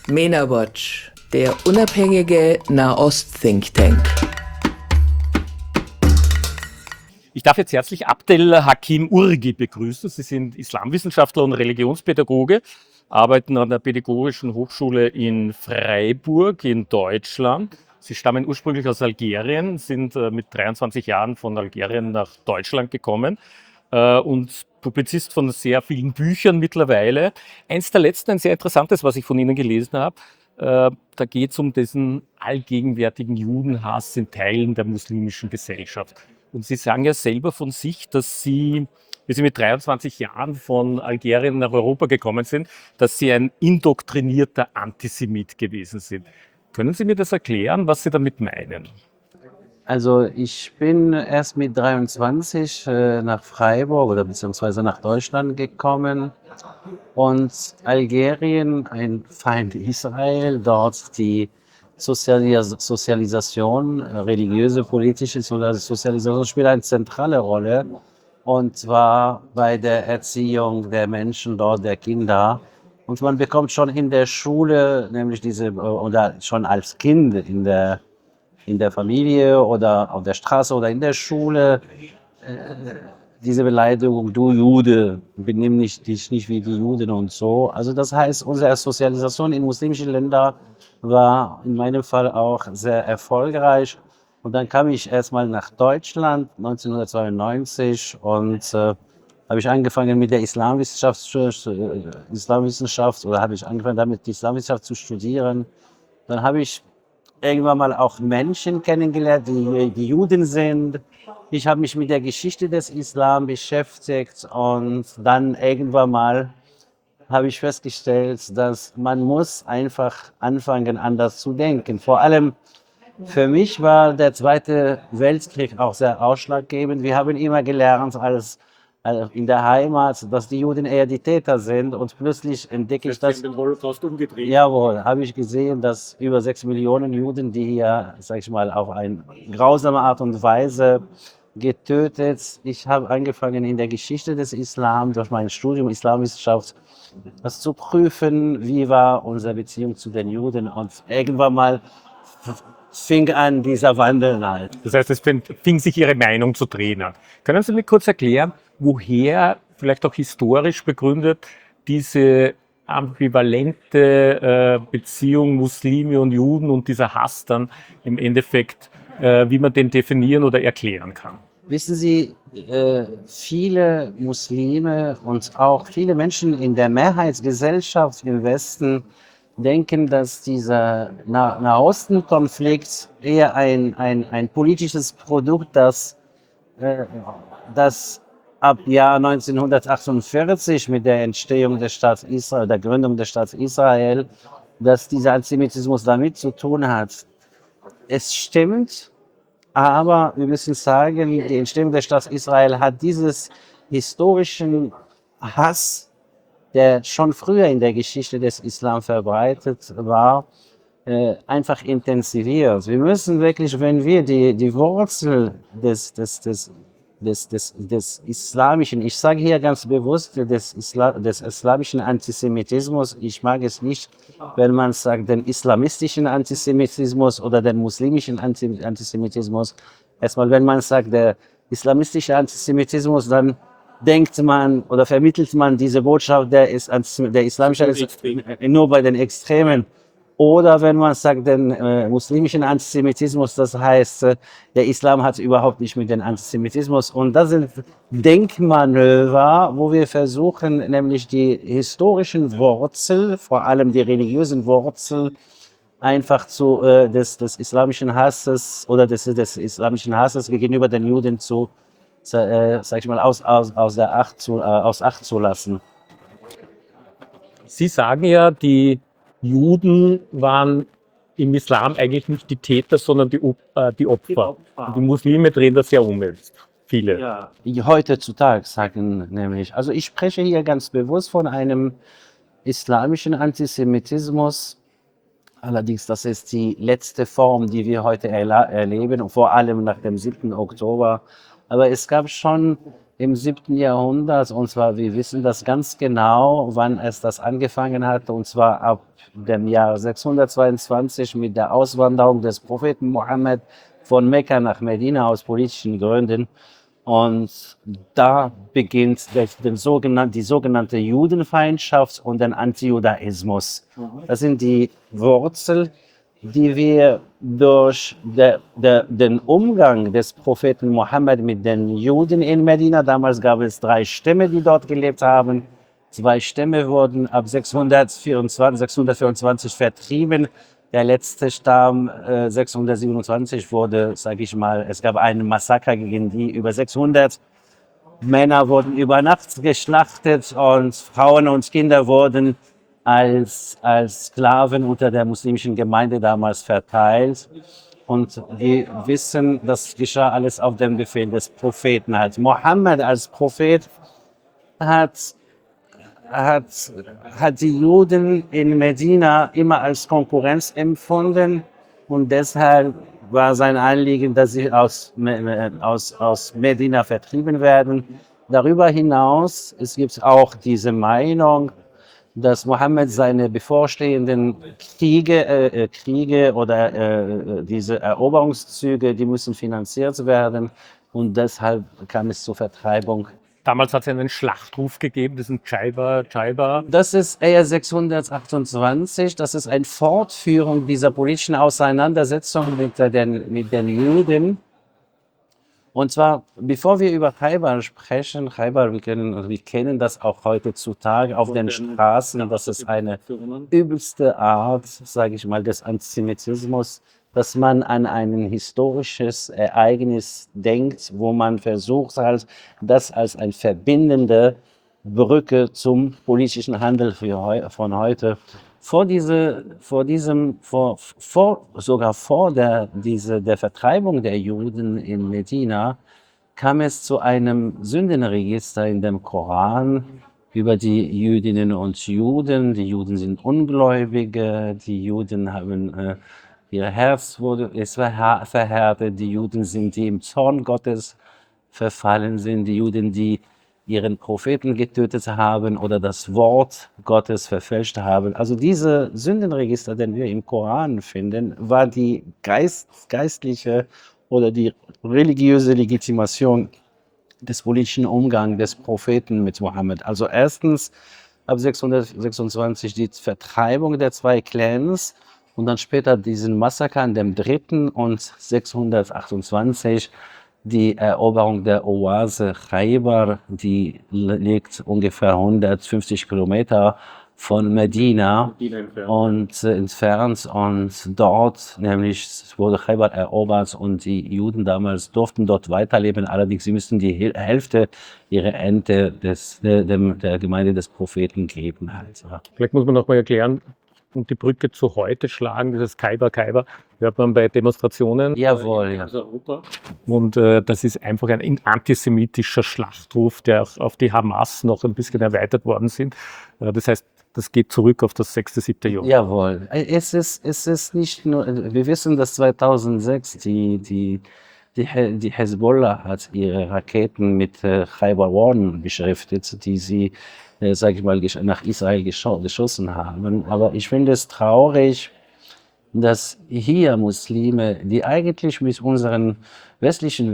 MENA Watch, der unabhängige Nahost-Think Tank. Ich darf jetzt herzlich Abdel Hakim Urgi begrüßen. Sie sind Islamwissenschaftler und Religionspädagoge, arbeiten an der Pädagogischen Hochschule in Freiburg in Deutschland. Sie stammen ursprünglich aus Algerien, sind mit 23 Jahren von Algerien nach Deutschland gekommen und Publizist von sehr vielen Büchern mittlerweile. Eins der letzten, ein sehr interessantes, was ich von Ihnen gelesen habe. Da geht es um diesen allgegenwärtigen Judenhass in Teilen der muslimischen Gesellschaft. Und Sie sagen ja selber von sich, dass Sie, wie Sie mit 23 Jahren von Algerien nach Europa gekommen sind, dass Sie ein indoktrinierter Antisemit gewesen sind. Können Sie mir das erklären, was Sie damit meinen? Also ich bin erst mit 23 nach Freiburg oder beziehungsweise nach Deutschland gekommen und Algerien, ein Feind Israel, dort die Sozialisation, religiöse, politische Sozialisation spielt eine zentrale Rolle und zwar bei der Erziehung der Menschen dort, der Kinder. Und man bekommt schon in der Schule, nämlich oder schon als Kind in der Familie oder auf der Straße oder in der Schule, diese Beleidigung, du Jude, benimm dich nicht wie die Juden und so. Also das heißt, unsere Sozialisation in muslimischen Ländern war in meinem Fall auch sehr erfolgreich. Und dann kam ich erstmal nach Deutschland 1992 und habe ich angefangen mit der Islamwissenschaft oder habe ich angefangen damit die Islamwissenschaft zu studieren. Dann habe ich irgendwann mal auch Menschen kennengelernt, die Juden sind. Ich habe mich mit der Geschichte des Islam beschäftigt und dann irgendwann mal habe ich festgestellt, dass man muss einfach anfangen, anders zu denken. Vor allem für mich war der Zweite Weltkrieg auch sehr ausschlaggebend. Wir haben immer gelernt in der Heimat, dass die Juden eher die Täter sind und plötzlich entdecke ich das. Den Holocaust umgedreht. Jawohl, habe ich gesehen, dass über 6 Millionen Juden, die hier, sag ich mal, auf eine grausame Art und Weise getötet. Ich habe angefangen in der Geschichte des Islam durch mein Studium Islamwissenschaft das zu prüfen, wie war unsere Beziehung zu den Juden und irgendwann mal fing an dieser Wandel halt. Das heißt, es fing sich Ihre Meinung zu drehen an. Können Sie mir kurz erklären, woher, vielleicht auch historisch begründet, diese ambivalente Beziehung Muslime und Juden und dieser Hass dann im Endeffekt, wie man den definieren oder erklären kann? Wissen Sie, viele Muslime und auch viele Menschen in der Mehrheitsgesellschaft im Westen denken, dass dieser Nahosten-Konflikt eher ein politisches Produkt, das ab Jahr 1948 mit der Entstehung des Staats Israel, der Gründung des Staats Israel, dass dieser Antisemitismus damit zu tun hat. Es stimmt, aber wir müssen sagen, die Entstehung des Staats Israel hat dieses historischen Hass, der schon früher in der Geschichte des Islam verbreitet war, einfach intensiviert. Wir müssen wirklich, wenn wir die Wurzel des islamischen, ich sage hier ganz bewusst des islamischen Antisemitismus, ich mag es nicht, wenn man sagt, den islamistischen Antisemitismus oder den muslimischen Antisemitismus. Erstmal, wenn man sagt, der islamistische Antisemitismus, dann denkt man oder vermittelt man diese Botschaft, der islamische nur bei den Extremen. Oder wenn man sagt, den muslimischen Antisemitismus, das heißt, der Islam hat überhaupt nicht mit dem Antisemitismus. Und das sind Denkmanöver, wo wir versuchen, nämlich die historischen Wurzel, vor allem die religiösen Wurzel, einfach des islamischen Hasses oder des islamischen Hasses gegenüber den Juden sag ich mal, aus Acht zu lassen. Sie sagen ja, die Juden waren im Islam eigentlich nicht die Täter, sondern die Opfer. Und die Muslime drehen das ja um jetzt. Viele. Ja. Heutzutage sagen nämlich, also ich spreche hier ganz bewusst von einem islamischen Antisemitismus. Allerdings, das ist die letzte Form, die wir heute erleben, und vor allem nach dem 7. Oktober. Aber es gab schon im 7. Jahrhundert. Und zwar, wir wissen das ganz genau, wann es das angefangen hat. Und zwar ab dem Jahr 622 mit der Auswanderung des Propheten Mohammed von Mekka nach Medina aus politischen Gründen. Und da beginnt die sogenannte Judenfeindschaft und der Antijudaismus. Das sind die Wurzeln, die wir durch den Umgang des Propheten Mohammed mit den Juden in Medina, damals gab es 3 Stämme, die dort gelebt haben. 2 Stämme wurden ab 624 vertrieben. Der letzte Stamm, 627, wurde, sage ich mal, es gab einen Massaker gegen die. Über 600 Männer wurden über Nacht geschlachtet und Frauen und Kinder wurden als Sklaven unter der muslimischen Gemeinde damals verteilt. Und wir wissen, das geschah alles auf dem Befehl des Propheten. Halt. Mohammed als Prophet hat die Juden in Medina immer als Konkurrenz empfunden und deshalb war sein Anliegen, dass sie aus Medina vertrieben werden. Darüber hinaus, es gibt auch diese Meinung, dass Mohammed seine bevorstehenden Kriege oder diese Eroberungszüge, die müssen finanziert werden und deshalb kam es zur Vertreibung. Damals hat es einen Schlachtruf gegeben, das ist ein Chaiba. Das ist eher 628, das ist eine Fortführung dieser politischen Auseinandersetzung mit den Juden. Und zwar, bevor wir über Khaybar sprechen, wir kennen das auch heutzutage auf den Straßen, das ist eine übelste Art, sage ich mal, des Antisemitismus, dass man an ein historisches Ereignis denkt, wo man versucht, das als eine verbindende Brücke zum politischen Handel von heute. Sogar vor der Vertreibung der Juden in Medina kam es zu einem Sündenregister in dem Koran über die Jüdinnen und Juden. Die Juden sind Ungläubige, die Juden haben ihr Herz ist verhärtet, die Juden sind, die im Zorn Gottes verfallen sind, die Juden, die ihren Propheten getötet haben oder das Wort Gottes verfälscht haben. Also diese Sündenregister, den wir im Koran finden, war die geistliche oder die religiöse Legitimation des politischen Umgangs des Propheten mit Mohammed. Also erstens ab 626 die Vertreibung der 2 Clans und dann später diesen Massaker an dem 3. und 628 die Eroberung der Oase Khaybar, die liegt ungefähr 150 Kilometer von Medina und entfernt und dort nämlich wurde Khaybar erobert und die Juden damals durften dort weiterleben, allerdings sie müssten die Hälfte ihrer Ernte der Gemeinde des Propheten geben. Halt, ja. Vielleicht muss man noch mal erklären und die Brücke zu heute schlagen, dieses Khaybar, hört man bei Demonstrationen. Jawohl, ja. Europa. Und das ist einfach ein antisemitischer Schlachtruf, der auch auf die Hamas noch ein bisschen erweitert worden sind. Das heißt, das geht zurück auf das 6., 7. Jahrhundert. Jawohl. Es ist nicht nur, wir wissen, dass 2006 die Hezbollah hat ihre Raketen mit Khaybar One beschriftet, die sie, sage ich mal, nach Israel geschossen haben. Aber ich finde es traurig, dass hier Muslime, die eigentlich mit unseren westlichen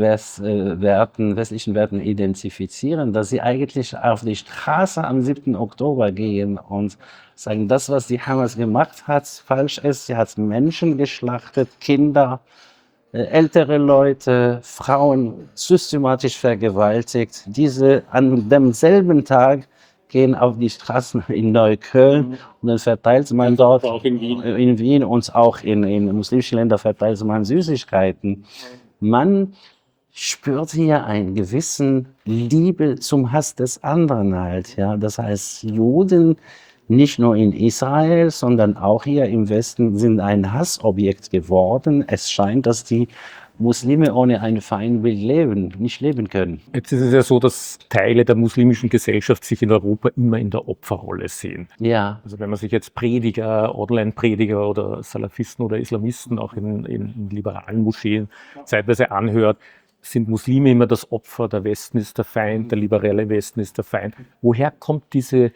Werten identifizieren, dass sie eigentlich auf die Straße am 7. Oktober gehen und sagen, das, was die Hamas gemacht hat, falsch ist. Sie hat Menschen geschlachtet, Kinder, ältere Leute, Frauen systematisch vergewaltigt. Diese an demselben Tag gehen auf die Straßen in Neukölln und dann verteilt man dort auch in Wien und auch in muslimischen Ländern verteilt man Süßigkeiten. Man spürt hier einen gewissen Liebe zum Hass des anderen halt. Ja? Das heißt, Juden nicht nur in Israel, sondern auch hier im Westen sind ein Hassobjekt geworden. Es scheint, dass die Muslime ohne ein Feindbild nicht leben können. Jetzt ist es ja so, dass Teile der muslimischen Gesellschaft sich in Europa immer in der Opferrolle sehen. Ja. Also wenn man sich jetzt Prediger, Online-Prediger oder Salafisten oder Islamisten auch in liberalen Moscheen zeitweise anhört, sind Muslime immer das Opfer, der Westen ist der Feind, der liberale Westen ist der Feind. Woher kommt dieser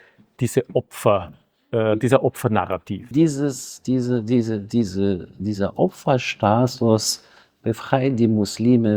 Opfernarrativ? Dieser Opferstatus befreit die Muslime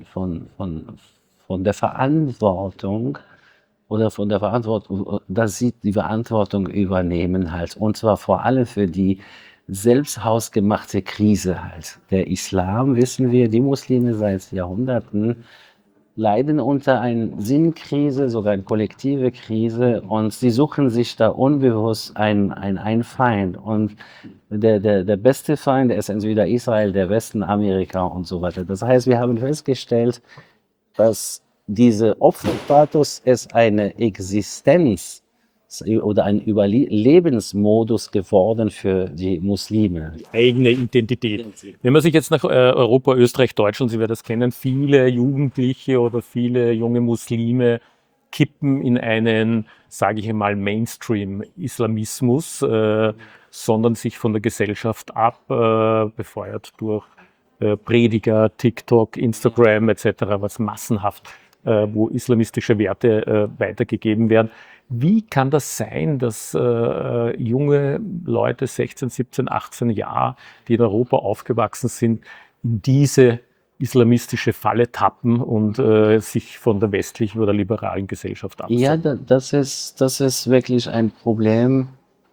von der Verantwortung oder von der Verantwortung, dass sie die Verantwortung übernehmen halt. Und zwar vor allem für die selbst hausgemachte Krise halt. Der Islam, wissen wir, die Muslime seit Jahrhunderten leiden unter einer Sinnkrise, sogar eine kollektive Krise, und sie suchen sich da unbewusst ein Feind. Und der beste Feind, der ist entweder Israel, der Westen, Amerika und so weiter. Das heißt, wir haben festgestellt, dass dieser Opferstatus ist eine Existenz oder ein Überlebensmodus geworden für die Muslime. Eigene Identität. Wenn man sich jetzt nach Europa, Österreich, Deutschland, Sie werden das kennen, viele Jugendliche oder viele junge Muslime kippen in einen, sage ich einmal, Mainstream-Islamismus, sondern sich von der Gesellschaft ab, befeuert durch Prediger, TikTok, Instagram etc., was massenhaft, wo islamistische Werte weitergegeben werden. Wie kann das sein, dass junge Leute, 16, 17, 18 Jahre, die in Europa aufgewachsen sind, in diese islamistische Falle tappen und sich von der westlichen oder liberalen Gesellschaft absetzen? Ja, das ist wirklich ein Problem,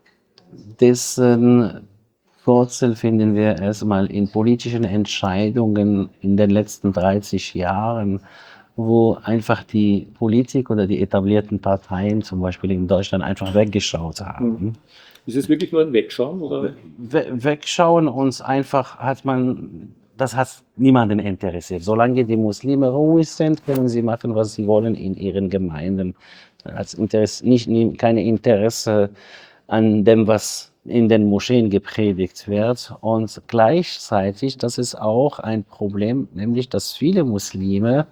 dessen Wurzel finden wir erstmal in politischen Entscheidungen in den letzten 30 Jahren, wo einfach die Politik oder die etablierten Parteien, zum Beispiel in Deutschland, einfach weggeschaut haben. Ist es wirklich nur ein Wegschauen? Oder? Wegschauen uns einfach das hat niemanden interessiert. Solange die Muslime ruhig sind, können sie machen, was sie wollen in ihren Gemeinden. Keine Interesse an dem, was in den Moscheen gepredigt wird. Und gleichzeitig, das ist auch ein Problem, nämlich, dass viele Muslime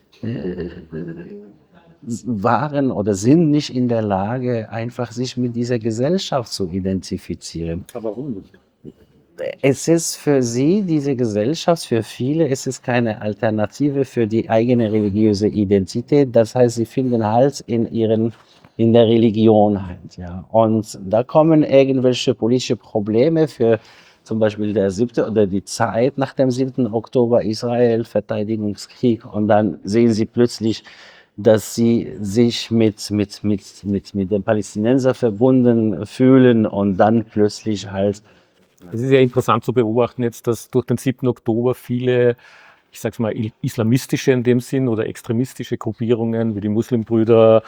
waren oder sind nicht in der Lage, einfach sich mit dieser Gesellschaft zu identifizieren. Aber warum nicht? Es ist für sie, diese Gesellschaft, für viele, es ist keine Alternative für die eigene religiöse Identität. Das heißt, sie finden Halt in der Religion halt, ja. Und da kommen irgendwelche politische Probleme für zum Beispiel der 7. oder die Zeit nach dem 7. Oktober, Israel, Verteidigungskrieg. Und dann sehen sie plötzlich, dass sie sich mit den Palästinensern verbunden fühlen und dann plötzlich halt. Es ist ja interessant zu beobachten jetzt, dass durch den 7. Oktober viele, ich sage es mal, islamistische in dem Sinn oder extremistische Gruppierungen wie die Muslimbrüder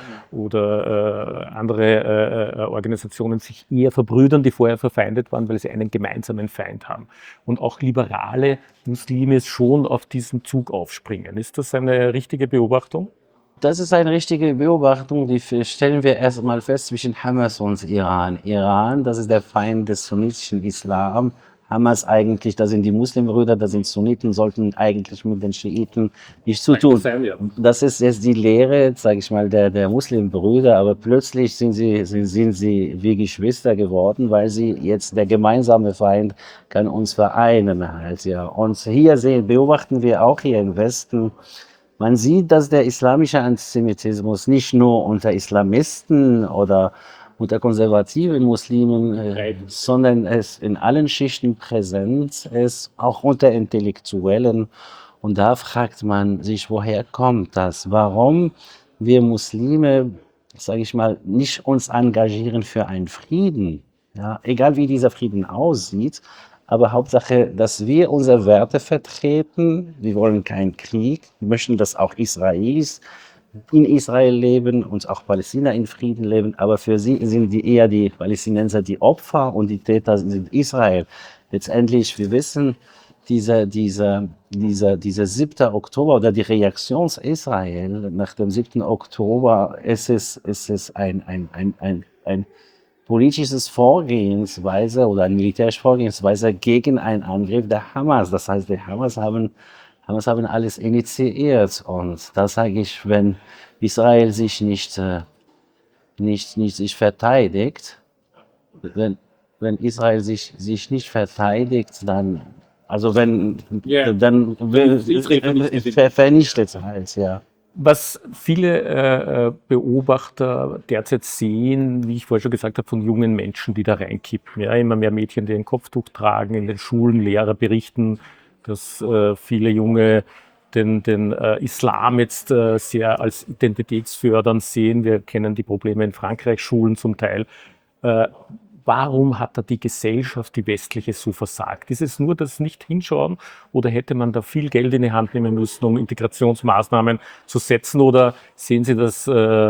oder andere Organisationen sich eher verbrüdern, die vorher verfeindet waren, weil sie einen gemeinsamen Feind haben. Und auch liberale Muslime schon auf diesen Zug aufspringen. Ist das eine richtige Beobachtung? Das ist eine richtige Beobachtung, die stellen wir erstmal fest zwischen Hamas und Iran. Iran, das ist der Feind des sunnitischen Islam. Hamas eigentlich, das sind die Muslimbrüder, das sind Sunniten, sollten eigentlich mit den Schiiten nichts zu tun. Das ist jetzt die Lehre, sage ich mal, der Muslimbrüder, aber plötzlich sind sie wie Geschwister geworden, weil sie jetzt der gemeinsame Feind kann uns vereinen halt, ja. Und hier beobachten wir auch hier im Westen. Man sieht, dass der islamische Antisemitismus nicht nur unter Islamisten oder unter konservativen Muslimen, sondern es in allen Schichten präsent ist, auch unter Intellektuellen. Und da fragt man sich, woher kommt das? Warum wir Muslime, sage ich mal, nicht uns engagieren für einen Frieden? Ja, egal wie dieser Frieden aussieht. Aber Hauptsache, dass wir unsere Werte vertreten. Wir wollen keinen Krieg. Wir möchten, dass auch Israelis in Israel leben und auch Palästina in Frieden leben. Aber für sie sind eher die Palästinenser die Opfer und die Täter sind Israel. Letztendlich, wir wissen, dieser 7. Oktober oder die Reaktion Israel nach dem 7. Oktober, es ist ein politisches Vorgehensweise oder eine militärische Vorgehensweise gegen einen Angriff der Hamas. Das heißt, die Hamas haben alles initiiert. Und da sage ich, wenn Israel sich nicht verteidigt, wenn Israel sich nicht verteidigt, dann Also wenn, Ja. dann vernichtet es halt, ja. Was viele Beobachter derzeit sehen, wie ich vorher schon gesagt habe, von jungen Menschen, die da reinkippen. Ja, immer mehr Mädchen, die ein Kopftuch tragen, in den Schulen Lehrer berichten, dass viele Junge den Islam jetzt sehr als identitätsfördernd sehen. Wir kennen die Probleme in Frankreich, Schulen zum Teil. Äh, Warum hat da die Gesellschaft, die westliche, so versagt? Ist es nur das Nicht-Hinschauen oder hätte man da viel Geld in die Hand nehmen müssen, um Integrationsmaßnahmen zu setzen? Oder sehen Sie das,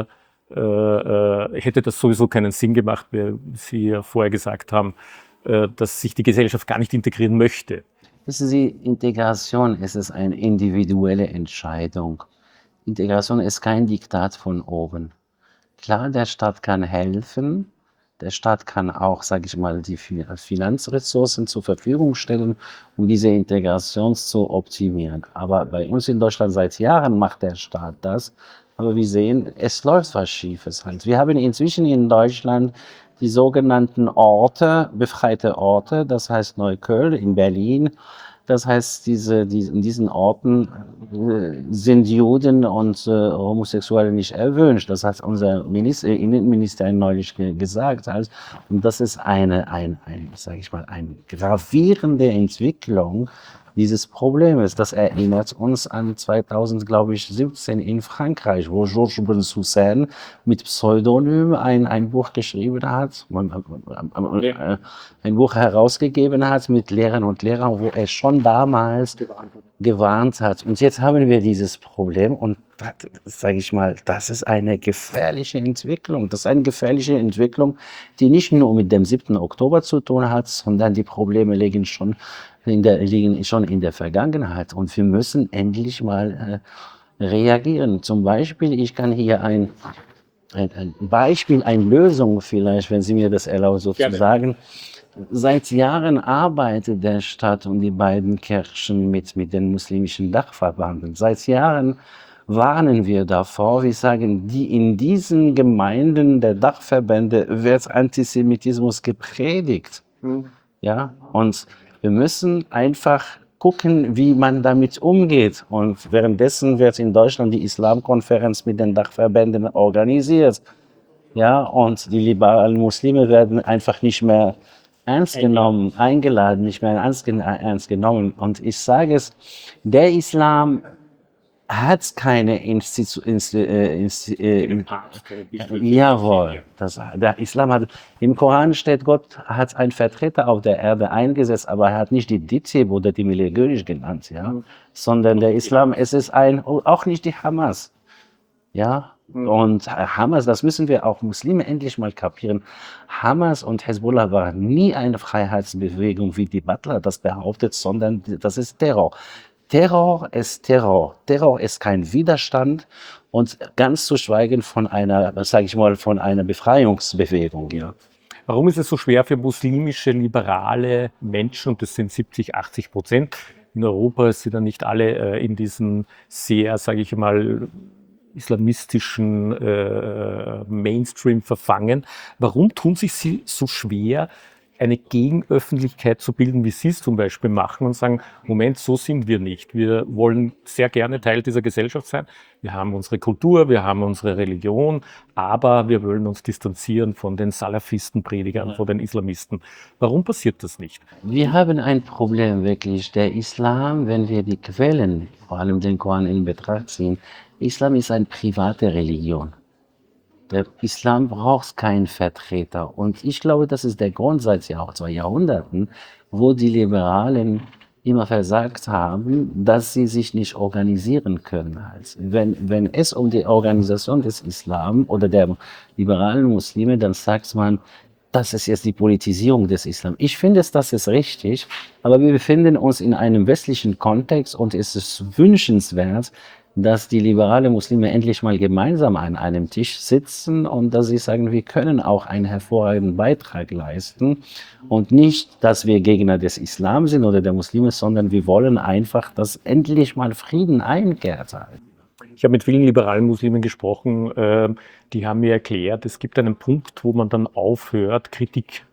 hätte das sowieso keinen Sinn gemacht, wie Sie ja vorher gesagt haben, dass sich die Gesellschaft gar nicht integrieren möchte? Wissen Sie, Integration ist eine individuelle Entscheidung. Integration ist kein Diktat von oben. Klar, der Staat kann helfen. Der Staat kann auch, sage ich mal, die Finanzressourcen zur Verfügung stellen, um diese Integration zu optimieren. Aber bei uns in Deutschland seit Jahren macht der Staat das. Aber wir sehen, es läuft was Schiefes halt. Wir haben inzwischen in Deutschland die sogenannten Orte, befreite Orte, das heißt Neukölln in Berlin. Das heißt, in diesen Orten sind Juden und Homosexuelle nicht erwünscht. Das hat unser Innenminister neulich gesagt. Also, und das ist sage ich mal, eine gravierende Entwicklung dieses Problems. Das erinnert uns an 2000, glaube ich, 17 in Frankreich, wo Georges Bensoussan mit Pseudonym ein Buch geschrieben hat, ein Buch herausgegeben hat mit Lehrern und Lehrern, wo er schon damals gewarnt hat. Und jetzt haben wir dieses Problem und sage ich mal, das ist eine gefährliche Entwicklung. Das ist eine gefährliche Entwicklung, die nicht nur mit dem 7. Oktober zu tun hat, sondern die Probleme liegen schon in der Vergangenheit. Und wir müssen endlich mal reagieren. Zum Beispiel, ich kann hier ein Beispiel, eine Lösung vielleicht, wenn Sie mir das erlauben, sozusagen. Seit Jahren arbeitet der Staat und die beiden Kirchen mit den muslimischen Dachverbanden. Seit Jahren warnen wir davor. Wir sagen, in diesen Gemeinden der Dachverbände wird Antisemitismus gepredigt. Ja, und wir müssen einfach gucken, wie man damit umgeht. Und währenddessen wird in Deutschland die Islamkonferenz mit den Dachverbänden organisiert. Ja, und die liberalen Muslime werden einfach nicht mehr ernst genommen, eingeladen, nicht mehr ernst genommen. Und ich sage es, der Islam hat keine jawohl, der Islam hat, im Koran steht, Gott hat einen Vertreter auf der Erde eingesetzt, aber er hat nicht die DİTİB oder die Millet genannt, ja, sondern der Islam, es ist auch nicht die Hamas, ja. Und Hamas, das müssen wir auch Muslime endlich mal kapieren. Hamas und Hezbollah waren nie eine Freiheitsbewegung, wie die Butler das behauptet, sondern das ist Terror. Terror ist Terror. Terror ist kein Widerstand und ganz zu schweigen von einer, sage ich mal, von einer Befreiungsbewegung. Ja. Warum ist es so schwer für muslimische, liberale Menschen, und das sind 70-80%, in Europa sind dann nicht alle in diesen sehr, sage ich mal, islamistischen Mainstream verfangen. Warum tun sich sie so schwer, eine Gegenöffentlichkeit zu bilden, wie Sie es zum Beispiel machen und sagen, Moment, so sind wir nicht. Wir wollen sehr gerne Teil dieser Gesellschaft sein. Wir haben unsere Kultur, wir haben unsere Religion, aber wir wollen uns distanzieren von den Salafisten-Predigern, von den Islamisten. Warum passiert das nicht? Wir haben ein Problem wirklich. Der Islam, wenn wir die Quellen, vor allem den Koran in Betracht ziehen, Islam ist eine private Religion. Der Islam braucht keinen Vertreter. Und ich glaube, das ist der Grund seit 2 Jahrhunderten, wo die Liberalen immer versagt haben, dass sie sich nicht organisieren können. Also wenn es um die Organisation des Islam oder der liberalen Muslime, dann sagt man, das ist jetzt die Politisierung des Islam. Ich finde das ist richtig, aber wir befinden uns in einem westlichen Kontext und es ist wünschenswert, dass die liberalen Muslime endlich mal gemeinsam an einem Tisch sitzen und dass sie sagen, wir können auch einen hervorragenden Beitrag leisten und nicht, dass wir Gegner des Islam sind oder der Muslime, sondern wir wollen einfach, dass endlich mal Frieden einkehrt. Ich habe mit vielen liberalen Muslimen gesprochen, die haben mir erklärt, es gibt einen Punkt, wo man dann aufhört, Kritik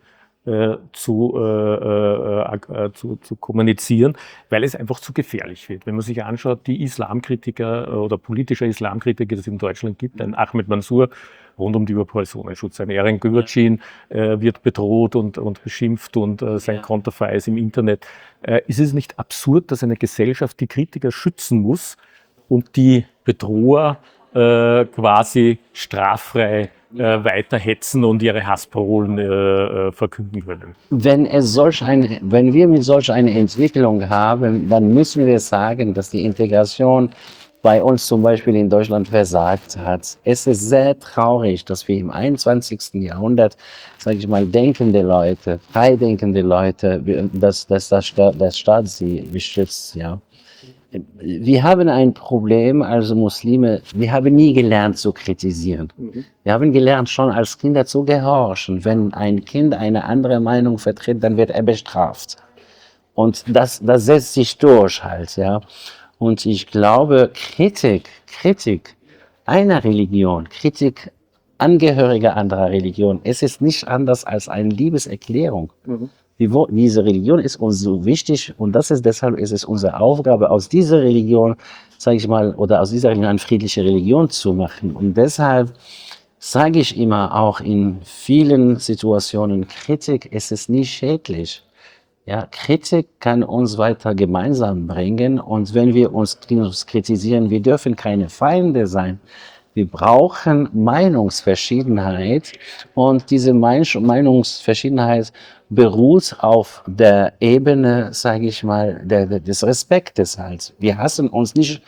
zu kommunizieren, weil es einfach zu gefährlich wird. Wenn man sich anschaut, die Islamkritiker oder politische Islamkritiker, die es in Deutschland gibt, ein Ahmed Mansour rund um die Personenschutz, ein Eren Güvercin wird bedroht und beschimpft und sein Konterfei ist im Internet. Ist es nicht absurd, dass eine Gesellschaft die Kritiker schützen muss und die Bedroher quasi straffrei weiter hetzen und ihre Hassparolen verkünden können? Wenn wir mit solch einer Entwicklung haben, dann müssen wir sagen, dass die Integration bei uns zum Beispiel in Deutschland versagt hat. Es ist sehr traurig, dass wir im 21. Jahrhundert, sage ich mal, denkende Leute, freidenkende Leute, dass der Staat sie beschützt, ja. Wir haben ein Problem, also Muslime, wir haben nie gelernt zu kritisieren. Wir haben gelernt, schon als Kinder zu gehorchen. Wenn ein Kind eine andere Meinung vertritt, dann wird er bestraft. Und das setzt sich durch halt, ja. Und ich glaube, Kritik einer Religion, Kritik Angehöriger anderer Religion, es ist nicht anders als eine Liebeserklärung. Diese Religion ist uns so wichtig und deshalb ist es unsere Aufgabe, aus dieser Religion, sage ich mal, oder aus dieser Religion eine friedliche Religion zu machen. Und deshalb sage ich immer auch in vielen Situationen, Kritik ist es nicht schädlich. Ja, Kritik kann uns weiter gemeinsam bringen und wenn wir uns kritisieren, wir dürfen keine Feinde sein. Wir brauchen Meinungsverschiedenheit und diese Meinungsverschiedenheit beruht auf der Ebene, sage ich mal, des Respektes halt. Wir hassen uns nicht,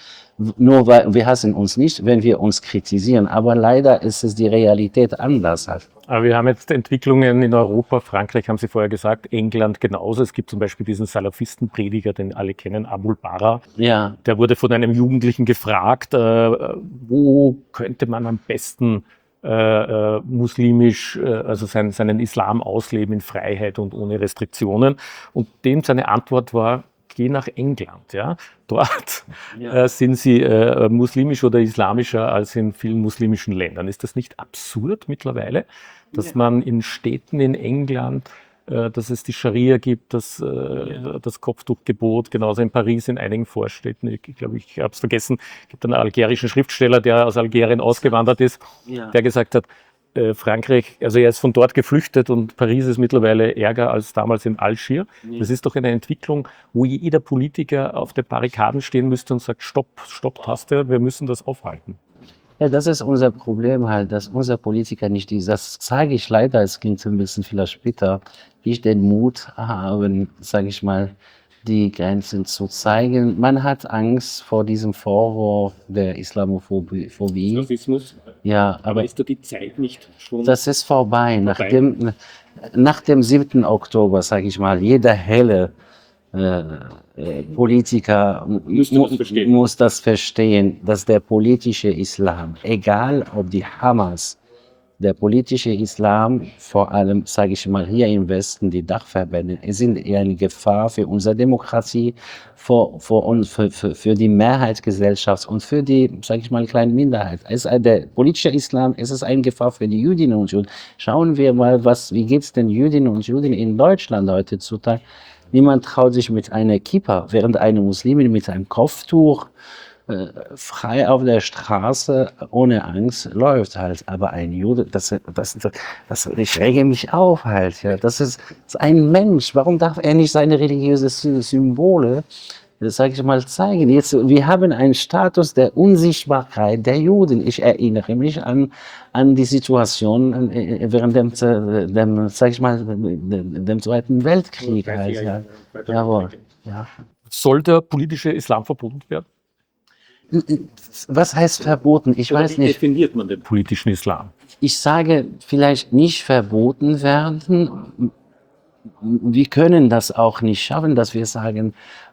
wenn wir uns kritisieren, aber leider ist es die Realität anders halt. Aber wir haben jetzt Entwicklungen in Europa, Frankreich haben Sie vorher gesagt, England genauso. Es gibt zum Beispiel diesen Salafistenprediger, den alle kennen, Abul Bara. Ja. Der wurde von einem Jugendlichen gefragt, wo könnte man am besten muslimisch, also seinen Islam ausleben in Freiheit und ohne Restriktionen. Und dem seine Antwort war, geh nach England. Ja? Dort sind sie muslimisch oder islamischer als in vielen muslimischen Ländern. Ist das nicht absurd mittlerweile, dass man in Städten in England, dass es die Scharia gibt, das Kopftuchgebot, genauso in Paris, in einigen Vorstädten. Ich glaube, ich habe es vergessen, es gibt einen algerischen Schriftsteller, der aus Algerien ausgewandert ist, der gesagt hat, Frankreich, also er ist von dort geflüchtet und Paris ist mittlerweile ärger als damals in Algier. Das ist doch eine Entwicklung, wo jeder Politiker auf den Barrikaden stehen müsste und sagt, stopp, Taste, wir müssen das aufhalten. Ja, das ist unser Problem halt, dass unser Politiker nicht das sage ich leider, es klingt ein bisschen vielleicht bitter, nicht den Mut haben, sage ich mal, die Grenzen zu zeigen. Man hat Angst vor diesem Vorwurf der Islamophobie. Rassismus? Ja, Aber ist da die Zeit nicht schon? Das ist vorbei. Nach dem 7. Oktober, sage ich mal, jeder helle Politiker muss das verstehen, dass der politische Islam, egal ob die Hamas, der politische Islam, vor allem, sage ich mal, hier im Westen, die Dachverbände, sind eher eine Gefahr für unsere Demokratie, für die Mehrheitsgesellschaft und für die, sage ich mal, kleine Minderheit. Der politische Islam ist eine Gefahr für die Jüdinnen und Juden. Schauen wir mal, wie geht es den Jüdinnen und Juden in Deutschland heutzutage? Niemand traut sich mit einer Kippa, während eine Muslimin mit einem Kopftuch frei auf der Straße ohne Angst läuft halt. Aber ein Jude, ich rege mich auf halt. Ja. Das ist ein Mensch. Warum darf er nicht seine religiösen Symbole, das sage ich mal, zeigen? Jetzt, wir haben einen Status der Unsichtbarkeit der Juden. Ich erinnere mich an die Situation während dem sage ich mal, dem Zweiten Weltkrieg halt. Ja. Jawohl. Ja. Soll der politische Islam verboten werden? Was heißt verboten? Ich weiß nicht. Wie definiert man den politischen Islam? Ich sage, vielleicht nicht verboten werden. Wir können das auch nicht schaffen, dass wir sagen,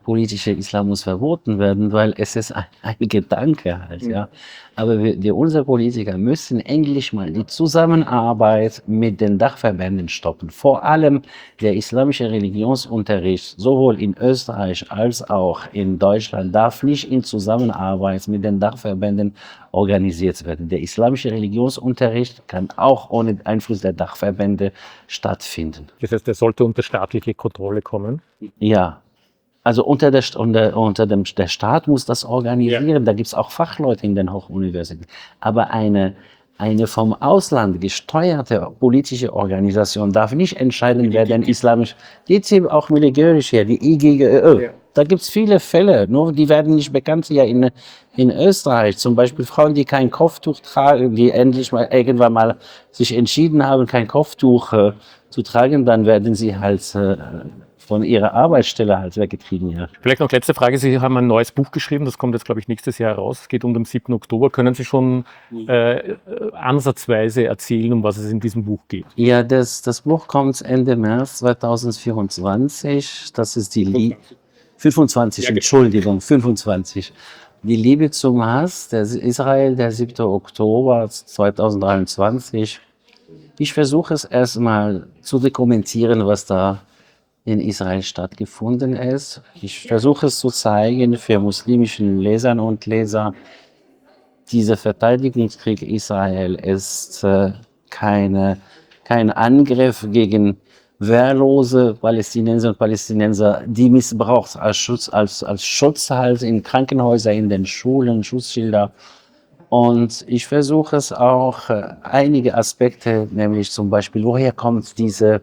politischer Islam muss verboten werden, weil es ist ein Gedanke halt, ja. Aber unsere Politiker müssen endlich mal die Zusammenarbeit mit den Dachverbänden stoppen. Vor allem der islamische Religionsunterricht, sowohl in Österreich als auch in Deutschland, darf nicht in Zusammenarbeit mit den Dachverbänden organisiert werden. Der islamische Religionsunterricht kann auch ohne Einfluss der Dachverbände stattfinden. Das heißt, er sollte unter staatliche Kontrolle kommen. Ja. Also der Staat muss das organisieren, ja. Da gibt es auch Fachleute in den Hochuniversitäten. Aber eine vom Ausland gesteuerte politische Organisation darf nicht entscheiden, wer denn islamisch, die sind auch militärisch hier, die IGGÖ. Ja. Da gibt es viele Fälle, nur die werden nicht bekannt hier in Österreich. Zum Beispiel Frauen, die kein Kopftuch tragen, die endlich mal irgendwann mal sich entschieden haben, kein Kopftuch zu tragen, dann werden sie halt von ihrer Arbeitsstelle halt weggetrieben. Ja. Vielleicht noch letzte Frage. Sie haben ein neues Buch geschrieben, das kommt jetzt, glaube ich, nächstes Jahr raus. Es geht um den 7. Oktober. Können Sie schon ansatzweise erzählen, um was es in diesem Buch geht? Ja, das Buch kommt Ende März 2024. Das ist die 25, ja, Entschuldigung, 25. Die Liebe zum Hass, Israel, der 7. Oktober 2023. Ich versuche es erstmal zu dokumentieren, was da in Israel stattgefunden ist. Ich versuche es zu zeigen für muslimischen Lesern und Leser. Dieser Verteidigungskrieg Israel ist kein Angriff gegen wehrlose Palästinenser und Palästinenser, die missbraucht als Schutz halt in Krankenhäusern, in den Schulen, Schutzschilder. Und ich versuche es auch einige Aspekte, nämlich zum Beispiel, woher kommt dieser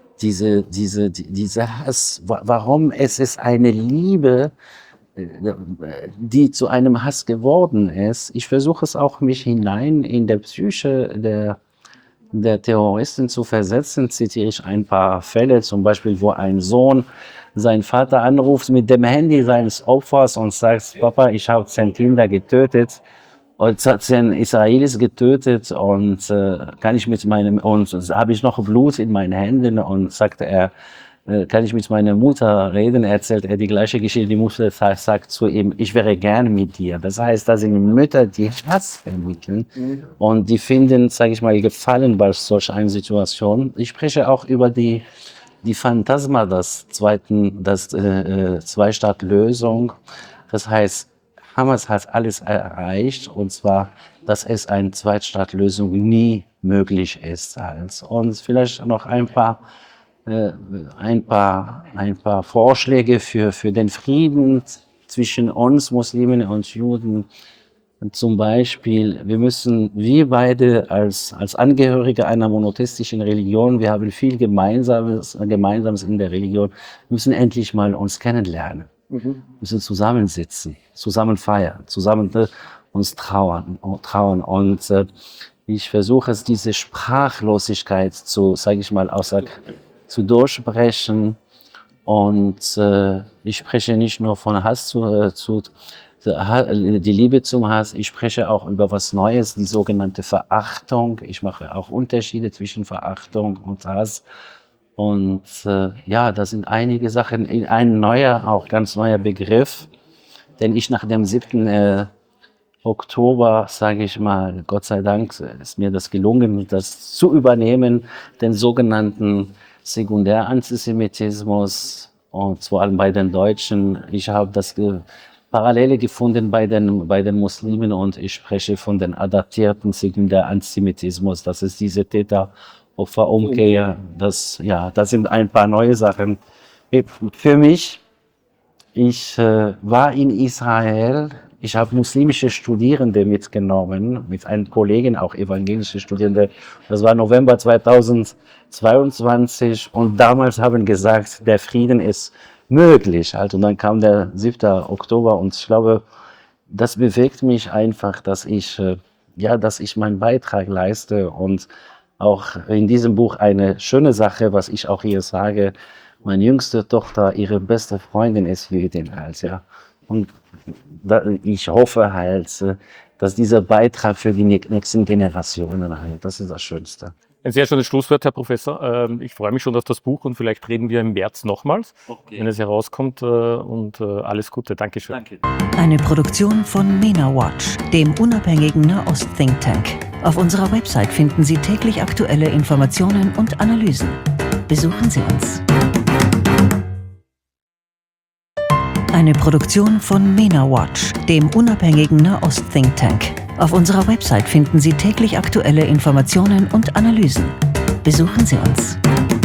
Hass, warum es ist eine Liebe, die zu einem Hass geworden ist. Ich versuche es auch, mich hinein in der Psyche der Terroristen zu versetzen. Zitiere ich ein paar Fälle, zum Beispiel, wo ein Sohn seinen Vater anruft mit dem Handy seines Opfers und sagt, Papa, ich habe 10 Kinder getötet. Und 10 Israelis getötet und kann ich mit und habe ich noch Blut in meinen Händen und sagte er, kann ich mit meiner Mutter reden, erzählt er die gleiche Geschichte, die Mutter sagt zu ihm, ich wäre gern mit dir. Das heißt, da sind Mütter, die Hass vermitteln und die finden, sage ich mal, Gefallen bei solch einer Situation. Ich spreche auch über die Phantasma des Zwei-Staat-Lösung. Das heißt, Hamas hat alles erreicht, und zwar, dass es eine Zweitstaatlösung nie möglich ist. Und vielleicht noch ein paar Vorschläge für den Frieden zwischen uns Muslimen und Juden. Zum Beispiel, wir beide als Angehörige einer monotheistischen Religion, wir haben viel Gemeinsames in der Religion, müssen endlich mal uns kennenlernen. Wir müssen zusammensitzen, zusammen feiern, zusammen uns trauern. Und ich versuche es, diese Sprachlosigkeit zu durchbrechen. Und ich spreche nicht nur von Hass die Liebe zum Hass, ich spreche auch über was Neues, die sogenannte Verachtung. Ich mache auch Unterschiede zwischen Verachtung und Hass. Und ja, das sind einige Sachen, ein ganz neuer Begriff, den ich nach dem 7. Oktober, sage ich mal, Gott sei Dank ist mir das gelungen, das zu übernehmen, den sogenannten Sekundärantisemitismus, und vor allem bei den Deutschen. Ich habe das Parallele gefunden bei den Muslimen, und ich spreche von den adaptierten Sekundärantisemitismus. Das ist diese Täter-Opfer-Umkehr. Das sind ein paar neue Sachen. Für mich, ich war in Israel, ich habe muslimische Studierende mitgenommen, mit einem Kollegen, auch evangelische Studierende. Das war November 2022, und damals haben gesagt, der Frieden ist möglich. Und dann kam der 7. Oktober, und ich glaube, das bewegt mich einfach, dass ich meinen Beitrag leiste. Und auch in diesem Buch eine schöne Sache, was ich auch hier sage, meine jüngste Tochter, ihre beste Freundin ist Jüdin halt, ja. Und ich hoffe halt, dass dieser Beitrag für die nächsten Generationen halt, das ist das Schönste. Ein sehr schönes Schlusswort, Herr Professor. Ich freue mich schon auf das Buch und vielleicht reden wir im März nochmals, wenn es herauskommt. Und alles Gute. Dankeschön. Danke. Eine Produktion von MENA Watch, dem unabhängigen Nahost-Think Tank. Auf unserer Website finden Sie täglich aktuelle Informationen und Analysen. Besuchen Sie uns. Eine Produktion von MENA Watch, dem unabhängigen Nahost-Think Tank. Auf unserer Website finden Sie täglich aktuelle Informationen und Analysen. Besuchen Sie uns.